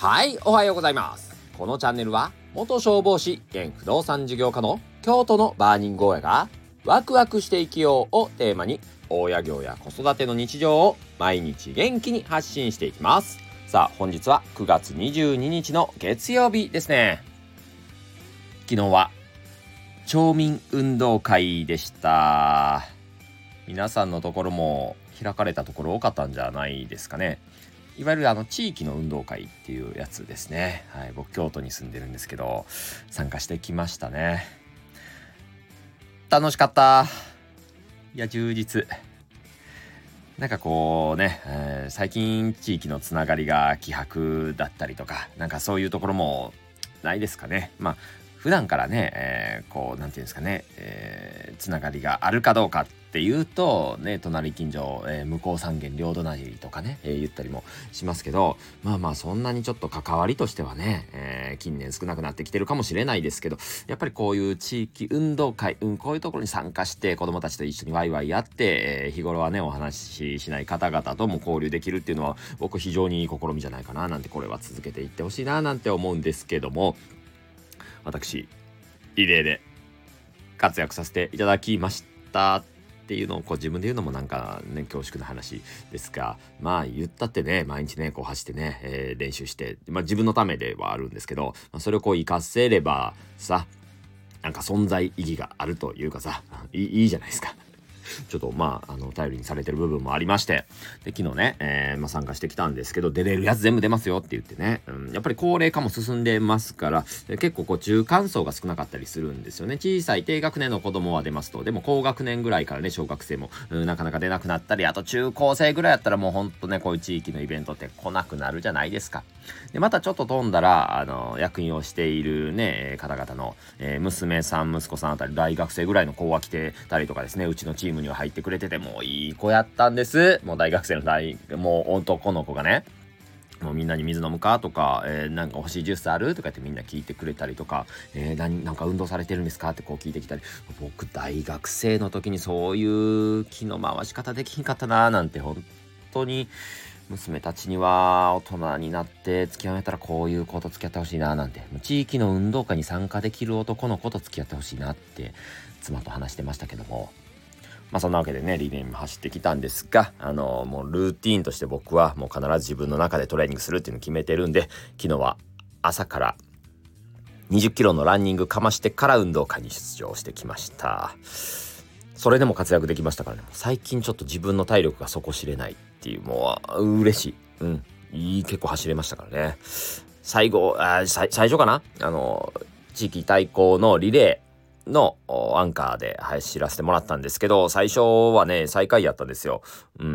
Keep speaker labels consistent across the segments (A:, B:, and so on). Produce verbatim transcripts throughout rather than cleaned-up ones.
A: はい、おはようございます。このチャンネルは元消防士現不動産事業家の京都のバーニング親がワクワクして生きようをテーマに親業や子育ての日常を毎日元気に発信していきます。さあ、本日はくがつにじゅうににちの月曜日ですね。昨日は町民運動会でした。皆さんのところも開かれたところ多かったんじゃないですかね。いわゆるあの地域の運動会っていうやつですね。はい、僕京都に住んでるんですけど参加してきましたね。楽しかった。いや充実。なんかこうね、えー、最近地域のつながりが希薄だったりとか、なんかそういうところもないですかね。まあ普段からね、えー、こうなんていうんですかね、えー、つながりがあるかどうかっていうとね、隣近所、えー、向こう三軒両隣とかね、えー、言ったりもしますけど、まあまあそんなにちょっと関わりとしてはね、えー、近年少なくなってきてるかもしれないですけど、やっぱりこういう地域運動会、うん、こういうところに参加して子どもたちと一緒にワイワイやって、えー、日頃はねお話ししない方々とも交流できるっていうのは僕非常にいい試みじゃないかななんて、これは続けていってほしいななんて思うんですけども、私リレーで活躍させていただきましたっていうのをこう自分で言うのもなんかね恐縮な話ですが、まあ言ったってね毎日ねこう走ってね、えー、練習して、まあ自分のためではあるんですけど、まあ、それをこう活かせればさ、なんか存在意義があるというかさ、いい、いいじゃないですか。ちょっとまああの頼りにされてる部分もありまして、で昨日ね、えーまあ、参加してきたんですけど、出れるやつ全部出ますよって言ってね、うん、やっぱり高齢化も進んでますから、結構こう中間層が少なかったりするんですよね。小さい低学年の子供は出ますと、でも高学年ぐらいからね小学生も、うん、なかなか出なくなったり、あと中高生ぐらいやったらもうほんとねこういう地域のイベントって来なくなるじゃないですか。でまたちょっと飛んだらあの役員をしているね方々の、えー、娘さん息子さんあたり大学生ぐらいの子が来てたりとかですね、うちのチームには入ってくれてて、もういい子やったんです。もう大学生の大もう男の子がね、もうみんなに水飲むかとか、えー、なんか欲しいジュースあるとかってみんな聞いてくれたりとか、えー、何なんか運動されてるんですかってこう聞いてきたり、僕大学生の時にそういう気の回し方できひんかったなーなんて、本当に娘たちには大人になって付き合えたらこういう子と付き合ってほしいななんて、地域の運動会に参加できる男の子と付き合ってほしいなって妻と話してましたけども、まあそんなわけでねリレーも走ってきたんですが、あのもうルーティーンとして僕はもう必ず自分の中でトレーニングするっていうのを決めてるんで、昨日は朝からにじゅっキロのランニングかましてから運動会に出場してきました。それでも活躍できましたからね。最近ちょっと自分の体力が底知れないっていう、もう嬉しい。うん。いい、結構走れましたからね。最後、あ最最初かなあの、地域対抗のリレーのアンカーで走らせてもらったんですけど、最初はね、最下位やったんですよ。うん。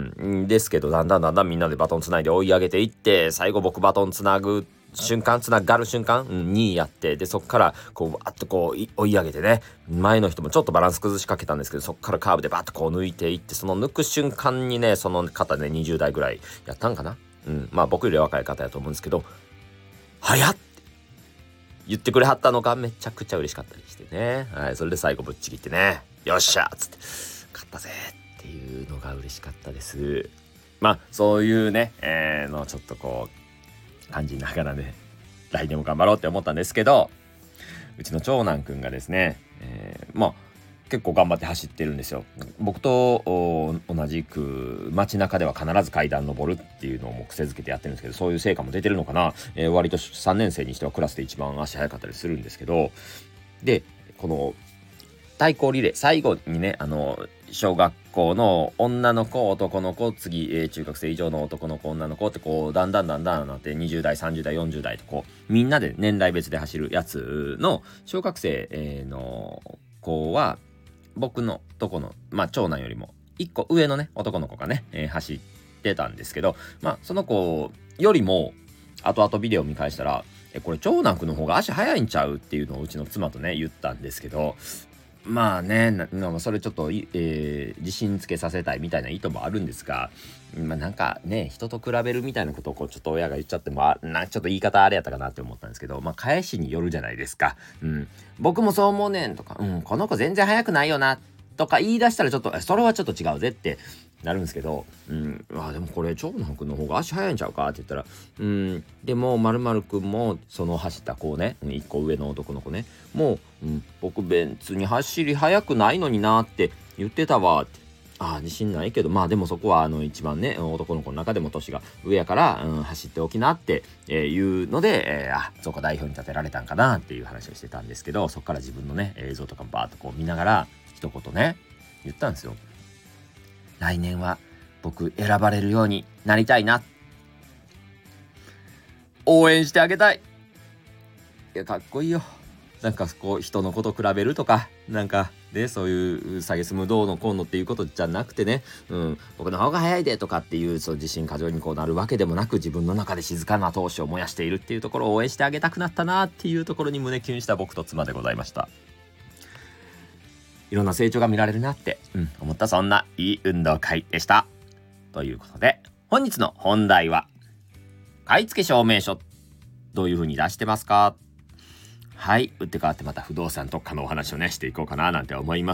A: ですけど、だんだんだんだんみんなでバトンつないで追い上げていって、最後僕バトンつなぐ瞬間つながる瞬間、うん、にいやって、でそっからこうバッとこう追い上げてね、前の人もちょっとバランス崩しかけたんですけど、そっからカーブでバッとこう抜いていって、その抜く瞬間にね、その方ねにじゅう代ぐらいやったんかな、うん、まあ僕より若い方やと思うんですけど、早っって言ってくれはったのがめちゃくちゃ嬉しかったりしてね、はい、それで最後ぶっちぎってね、よっしゃーっつって勝ったぜっていうのが嬉しかったです。まあそういうね、えー、のちょっとこう感じながらね、来年も頑張ろうって思ったんですけど、うちの長男くんがですね、えー、まあ結構頑張って走ってるんですよ。僕と同じく街中では必ず階段登るっていうのをもう癖づけてやってるんですけど、そういう成果も出てるのかな、えー、割とさんねん生にしてはクラスで一番足速かったりするんですけど、でこの対抗リレー最後にね、あの小学校の女の子男の子次、えー、中学生以上の男の子女の子ってこうだんだんだんだんなってにじゅう代さんじゅう代よんじゅう代とこうみんなで年代別で走るやつの小学生、えー、の子は僕のとこのまあ長男よりもいっこ上のね男の子がね、えー、走ってたんですけど、まあその子よりも後々ビデオ見返したら、えこれ長男くんの方が足速いんちゃうっていうのをうちの妻とね言ったんですけど、まあね、なそれちょっと、えー、自信つけさせたいみたいな意図もあるんですが、まあなんかね、人と比べるみたいなことをこうちょっと親が言っちゃっても、あなちょっと言い方あれやったかなって思ったんですけど、まあ返しによるじゃないですか。うん、僕もそう思うねんとか、うん、この子全然早くないよなとか言い出したらちょっとそれはちょっと違うぜってなるんですけど、うん、あでもこれ長男くんの方が足早いんちゃうかって言ったら、うんでも〇〇くんもその走った子ね、いっこ上の男の子ね、もう、うん、僕別に走り速くないのになって言ってたわって。ああ自信ないけど、まあでもそこはあの一番ね男の子の中でも年が上やから、うん、走っておきなっていうので、えー、あそうか代表に立てられたんかなっていう話をしてたんですけど、そこから自分のね映像とかバーッとこう見ながら一言ね言ったんですよ。来年は僕選ばれるようになりたいな。応援してあげたい。いやかっこいいよ。なんかこう人のこと比べるとかなんかねそういう下げすむどうのこうのっていうことじゃなくてね、うん、僕の方が早いでとかっていうそう自信過剰にこうなるわけでもなく、自分の中で静かな闘志を燃やしているっていうところを応援してあげたくなったなっていうところに胸キュンした僕と妻でございました。いろんな成長が見られるなって、うん、思ったそんないい運動会でした。ということで本日の本題は買い付け証明書どういう風に出してますか。はい、打って変わってまた不動産特化のお話をねしていこうかななんて思います、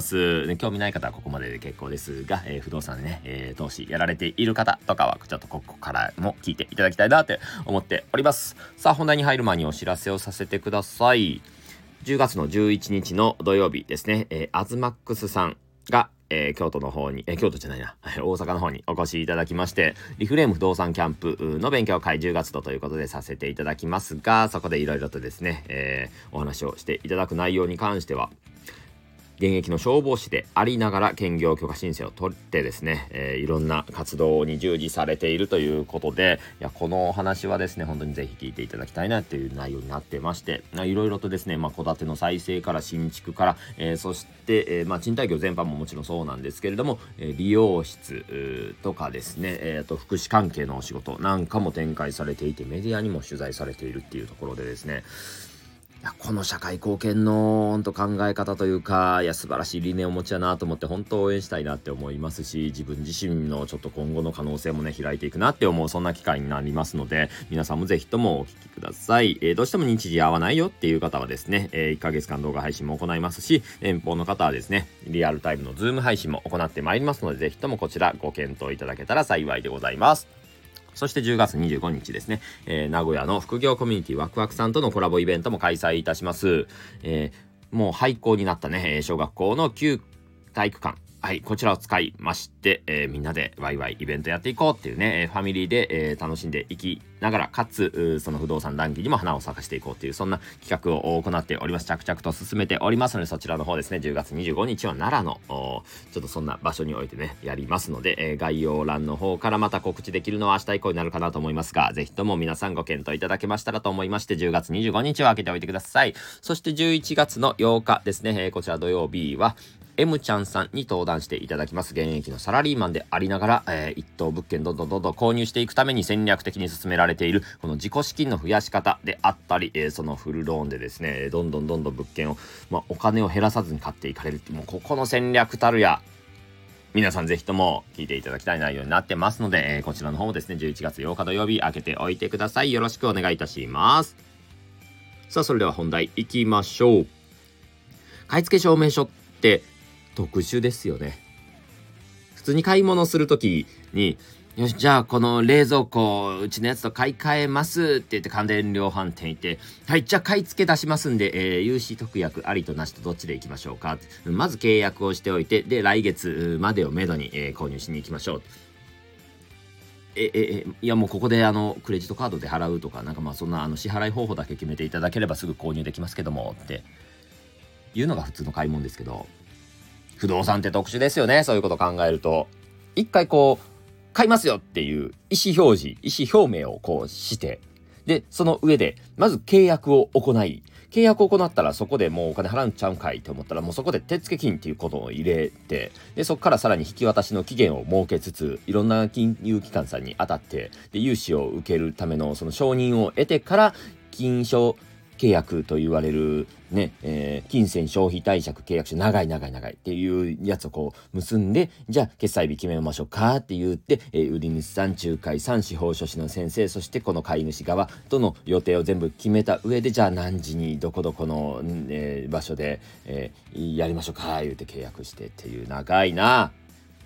A: ね、興味ない方はここまでで結構ですが、えー、不動産ね、えー、投資やられている方とかはちょっとここからも聞いていただきたいなって思っております。さあ本題に入る前にお知らせをさせてください。じゅうがつのじゅういちにちの土曜日ですね、えー、アズマックスさんがえー、京都の方に、えー、京都じゃないな、大阪の方にお越しいただきまして、リフレーム不動産キャンプの勉強会じゅうがつ度ということでさせていただきますが、そこでいろいろとですね、えー、お話をしていただく内容に関しては、現役の消防士でありながら兼業許可申請を取ってですね、えー、いろんな活動に従事されているということで、いやこのお話はですね本当にぜひ聞いていただきたいなっていう内容になってまして、いろいろとですね、まあ、戸建ての再生から新築から、えー、そして、えーまあ、賃貸業全般ももちろんそうなんですけれども、えー、理容室とかですね、えー、と福祉関係のお仕事なんかも展開されていて、メディアにも取材されているっていうところでですね、いやこの社会貢献の本当考え方というか、いや素晴らしい理念をお持ちだなと思って本当応援したいなって思いますし、自分自身のちょっと今後の可能性もね開いていくなって思うそんな機会になりますので、皆さんもぜひともお聞きください。えー、どうしても日時合わないよっていう方はですね、えー、いっかげつかん動画配信も行いますし、遠方の方はですねリアルタイムのズーム配信も行ってまいりますので、ぜひともこちらご検討いただけたら幸いでございます。そしてじゅうがつにじゅうごにちですね、えー、名古屋の副業コミュニティワクワクさんとのコラボイベントも開催いたします。えー、もう廃校になったね、小学校の旧体育館。はい、こちらを使いまして、えー、みんなでワイワイイベントやっていこうっていうね、ファミリーで、えー、楽しんでいきながら、かつ、その不動産談義にも花を咲かしていこうっていう、そんな企画を行っております。着々と進めておりますので、そちらの方ですね、じゅうがつにじゅうごにちは奈良の、ちょっとそんな場所においてね、やりますので、えー、概要欄の方からまた告知できるのは明日以降になるかなと思いますが、ぜひとも皆さんご検討いただけましたらと思いまして、じゅうがつにじゅうごにちを開けておいてください。そしてじゅういちがつのようかですね、えー、こちら土曜日は、M ちゃんさんに登壇していただきます。現役のサラリーマンでありながら、えー、一棟物件どんどんどんどん購入していくために戦略的に進められているこの自己資金の増やし方であったり、えー、そのフルローンでですねどんどんどんどん物件を、まあ、お金を減らさずに買っていかれるっていう、もうここの戦略たるや、皆さんぜひとも聞いていただきたい内容になってますので、えー、こちらの方もですねじゅういちがつようか土曜日開けておいてください。よろしくお願いいたします。さあそれでは本題いきましょう。買い付け証明書って特殊ですよね。普通に買い物するときに、よしじゃあこの冷蔵庫うちのやつと買い替えますって言って家電量販店行って、はいじゃあ買い付け出しますんで、えー、融資特約ありとなしとどっちで行きましょうか。まず契約をしておいて、で来月までをめどに、えー、購入しに行きましょう。ええいやもうここであのクレジットカードで払うとか、なんかまあそんなあの支払い方法だけ決めていただければすぐ購入できますけどもっていうのが普通の買い物ですけど、不動産って特殊ですよね。そういうことを考えると、一回こう買いますよっていう意思表示意思表明をこうして、でその上でまず契約を行い、契約を行ったらそこでもうお金払うんちゃうんかいと思ったら、もうそこで手付金っていうことを入れて、でそこからさらに引き渡しの期限を設けつつ、いろんな金融機関さんに当たって、で融資を受けるためのその承認を得てから金商契約と言われるね、えー、金銭消費貸借契約書、長い長い長いっていうやつをこう結んで、じゃあ決済日決めましょうかって言って、えー、売り主さん、仲介さん、司法書士の先生、そしてこの買い主側との予定を全部決めた上で、じゃあ何時にどこどこの、えー、場所で、えー、やりましょうか言って契約してっていう長いな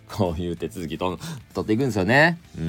A: こういう手続きと取っていくんですよね。うん。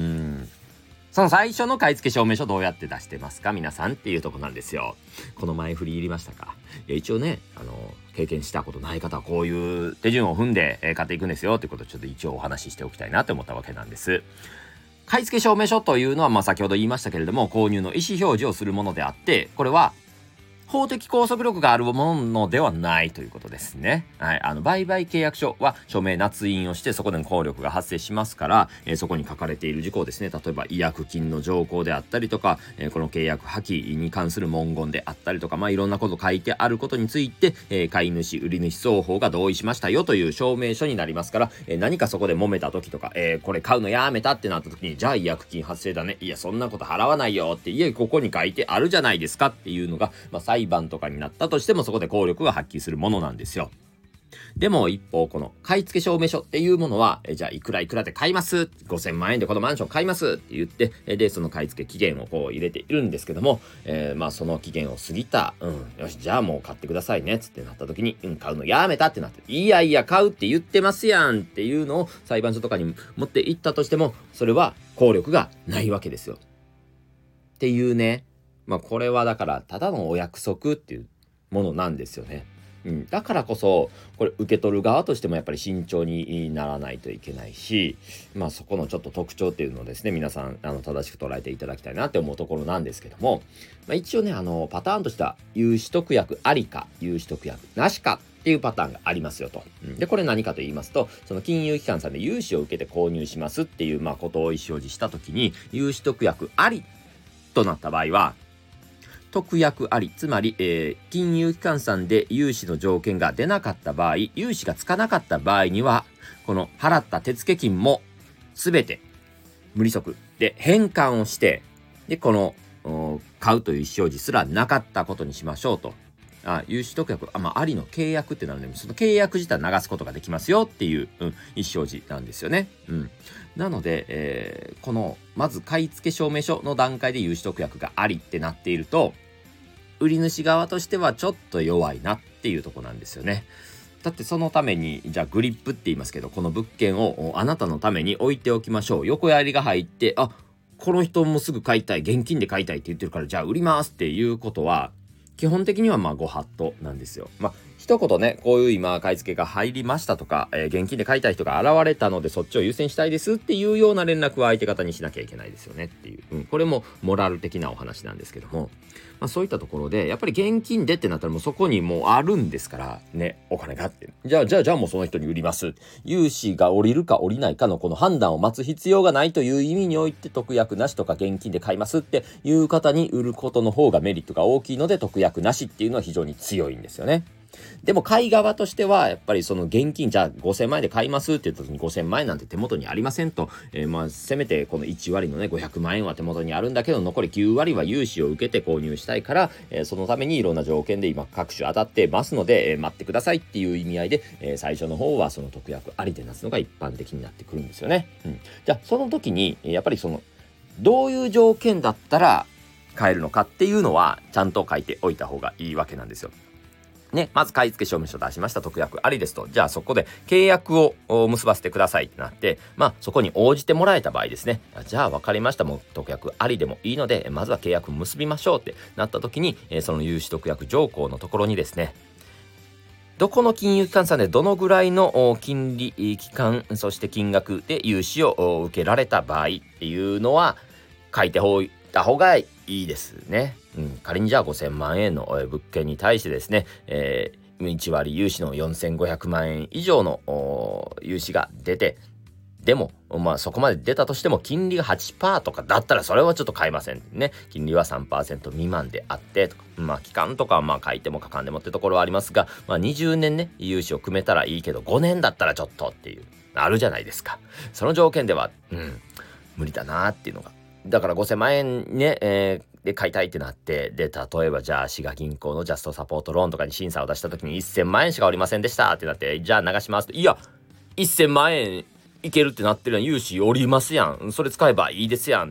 A: その最初の買付証明書どうやって出してますか皆さんっていうとこなんですよ。この前振り入りましたか。いや一応ね、あの経験したことない方はこういう手順を踏んで、えー、買っていくんですよっていうことをちょっと一応お話ししておきたいなと思ったわけなんです。買付証明書というのは、まあ先ほど言いましたけれども、購入の意思表示をするものであって、これは法的拘束力があるものではないということですね。はい、あの売買契約書は署名捺印をしてそこでの効力が発生しますから、えー、そこに書かれている事項ですね。例えば違約金の条項であったりとか、えー、この契約破棄に関する文言であったりとか、まあいろんなこと書いてあることについて、えー、買い主売り主双方が同意しましたよという証明書になりますから、えー、何かそこで揉めた時とか、えー、これ買うのやめたってなった時に、じゃあ違約金発生だね、いやそんなこと払わないよって、いやここに書いてあるじゃないですかっていうのが、まあ、裁判とかになっただとしてもそこで効力が発揮するものなんですよ。でも一方この買付証明書っていうものはえじゃあいくらいくらで買いますごせんまんえんでこのマンション買いますって言ってでその買付期限をこう入れているんですけども、えー、まあその期限を過ぎた、うん、よしじゃあもう買ってくださいねっつってなった時に、うん、買うのやめたってなっていやいや買うって言ってますやんっていうのを裁判所とかに持っていったとしてもそれは効力がないわけですよっていうね。まあこれはだからただのお約束っていうものなんですよね。うん、だからこそこれ受け取る側としてもやっぱり慎重にならないといけないし、まあそこのちょっと特徴っていうのをですね皆さんあの正しく捉えていただきたいなって思うところなんですけども、まあ、一応ねあのパターンとしては融資特約ありか融資特約なしかっていうパターンがありますよと。でこれ何かと言いますと、その金融機関さんで融資を受けて購入しますっていうまあことを意思表示した時に融資特約ありとなった場合は特約あり、つまり、えー、金融機関さんで融資の条件が出なかった場合、融資がつかなかった場合には、この払った手付金もすべて無利息で返還をして、で、この買うという意思表示すらなかったことにしましょうと。あ融資特約、あ、まあ、ありの契約ってなるので、その契約自体流すことができますよっていう、うん、意思表示なんですよね。うん。なので、えー、この、まず買付証明書の段階で融資特約がありってなっていると、売り主側としてはちょっと弱いなっていうとこなんですよね。だってそのためにじゃあグリップって言いますけど、この物件をあなたのために置いておきましょう。横やりが入って、あ、この人もすぐ買いたい、現金で買いたいって言ってるからじゃあ売りますっていうことは基本的にはまあご法度なんですよ。まあ一言ね、こういう今買い付けが入りましたとか、えー、現金で買いたい人が現れたのでそっちを優先したいですっていうような連絡は相手方にしなきゃいけないですよねっていう、うん、これもモラル的なお話なんですけども、まあ、そういったところでやっぱり現金でってなったらもうそこにもうあるんですからね、お金があってじゃあじゃあじゃあもうその人に売ります、融資が降りるか降りないかのこの判断を待つ必要がないという意味において特約なしとか現金で買いますっていう方に売ることの方がメリットが大きいので特約なしっていうのは非常に強いんですよね。でも買い側としてはやっぱりその現金じゃあごせんまんえんで買いますって言った時にごせんまんえんなんて手元にありませんと、えー、まあせめてこのいち割のねごひゃくまんえんは手元にあるんだけど残りきゅう割は融資を受けて購入したいから、えー、そのためにいろんな条件で今各種当たってますので、えー、待ってくださいっていう意味合いで、えー、最初の方はその特約ありでなすのが一般的になってくるんですよね。うん、じゃあその時にやっぱりそのどういう条件だったら買えるのかっていうのはちゃんと書いておいた方がいいわけなんですよ。ね、まず買付証明書出しました、特約ありですと。じゃあそこで契約を結ばせてくださいってなって、まあそこに応じてもらえた場合ですね。じゃあ分かりました、もう特約ありでもいいので、まずは契約結びましょうってなった時に、その融資特約条項のところにですね、どこの金融機関さんでどのぐらいの金利期間、そして金額で融資を受けられた場合っていうのは書いておいた方がいいですね。うん、仮にじゃあごせんまんえんの物件に対してですね、えー、いち割融資のよんせんごひゃくまんえん以上の融資が出て、でもまあそこまで出たとしても金利が はちパーセント とかだったらそれはちょっと買えませんね。金利は さんパーセント 未満であってとか、まあ期間とかはまあ書いても書かんでもってところはありますが、まあにじゅうねんね融資を組めたらいいけどごねんだったらちょっとっていうあるじゃないですか。その条件ではうん無理だなっていうのが、だからごせんまんえんね、えーで買いたいってなって、で例えばじゃあ滋賀銀行のジャストサポートローンとかに審査を出した時にせんまんえんしかおりませんでしたってなって、じゃあ流しますと、いやせんまんえんいけるってなってるやん、融資おりますやん、それ使えばいいですやんって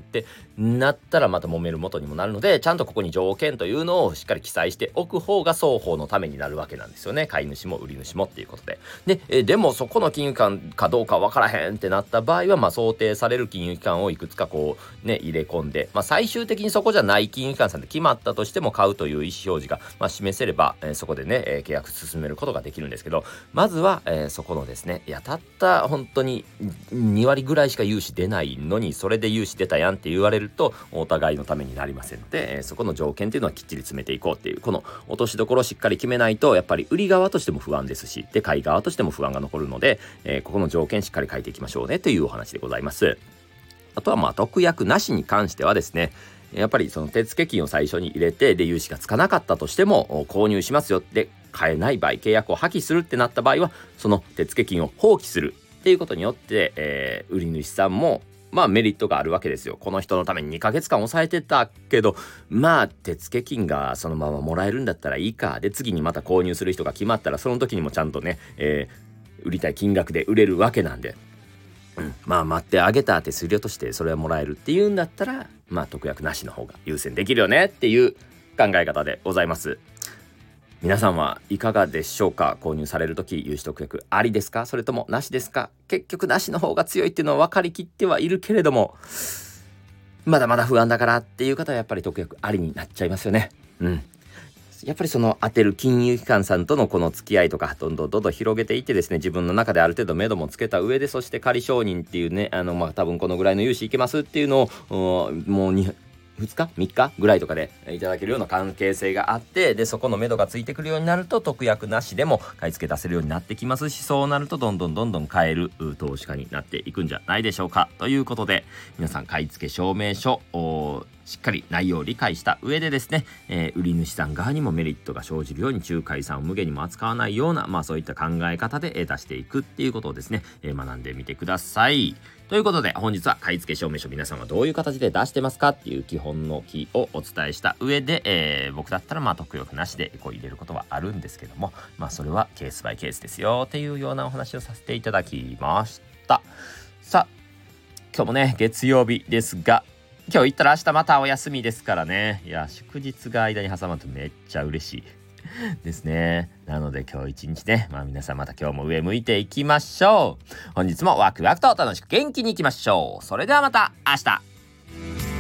A: なったらまた揉める元にもなるので、ちゃんとここに条件というのをしっかり記載しておく方が双方のためになるわけなんですよね。買い主も売り主もっていうことで。で、えでもそこの金融機関かどうかわからへんってなった場合は、まあ想定される金融機関をいくつかこうね入れ込んで、まあ最終的にそこじゃない金融機関さんで決まったとしても買うという意思表示が、まあ、示せれば、えー、そこでね、えー、契約進めることができるんですけど、まずは、えー、そこのですね、いやたった本当にに割ぐらいしか融資出ないのに、それで融資出たやんって言われるとお互いのためになりませんので、えー、そこの条件っていうのはきっちり詰めていこうっていう、この落としどころをしっかり決めないと、やっぱり売り側としても不安ですし、で買い側としても不安が残るので、えー、ここの条件しっかり書いていきましょうねというお話でございます。あとはまあ特約なしに関してはですね、やっぱりその手付金を最初に入れて、で融資がつかなかったとしても購入しますよって買えない場合、契約を破棄するってなった場合は、その手付金を放棄するっていうことによって、えー、売り主さんもまあメリットがあるわけですよ。この人のためににかげつかん抑えてたけど、まあ手付金がそのままもらえるんだったらいいか。で次にまた購入する人が決まったら、その時にもちゃんとね、えー、売りたい金額で売れるわけなんで、うん、まあ待ってあげた手数料としてそれはもらえるっていうんだったら、まあ特約なしの方が優先できるよねっていう考え方でございます。皆さんはいかがでしょうか。購入されるとき融資特約ありですか、それともなしですか。結局なしの方が強いっていうのは分かりきってはいるけれども、まだまだ不安だからっていう方はやっぱり特約ありになっちゃいますよね。うんやっぱりその当てる金融機関さんとのこの付き合いとかどんどんどんどん広げていってですね、自分の中である程度目処もつけた上で、そして仮承認っていうね、あのまあ多分このぐらいの融資いけますっていうのをもうにふつかみっかぐらいとかでいただけるような関係性があって、でそこの目処がついてくるようになると特約なしでも買い付け出せるようになってきますし、そうなるとどんどんどんどん買える投資家になっていくんじゃないでしょうか。ということで皆さん買い付け証明書をしっかり内容を理解した上でですね、えー、売り主さん側にもメリットが生じるように、仲介さんを無限にも扱わないような、まあそういった考え方で、えー、出していくっていうことをですね、えー、学んでみてください。ということで本日は買い付け証明書、皆さんはどういう形で出してますかっていう基本のキーをお伝えした上で、えー、僕だったらまあ特約なしでこう入れることはあるんですけども、まあそれはケースバイケースですよっていうようなお話をさせていただきました。さあ今日もね月曜日ですが、今日行ったら明日またお休みですからね。いや祝日が間に挟まるとめっちゃ嬉しいですね。なので今日一日ね、まあ皆さんまた今日も上向いていきましょう。本日もワクワクと楽しく元気にいきましょう。それではまた明日。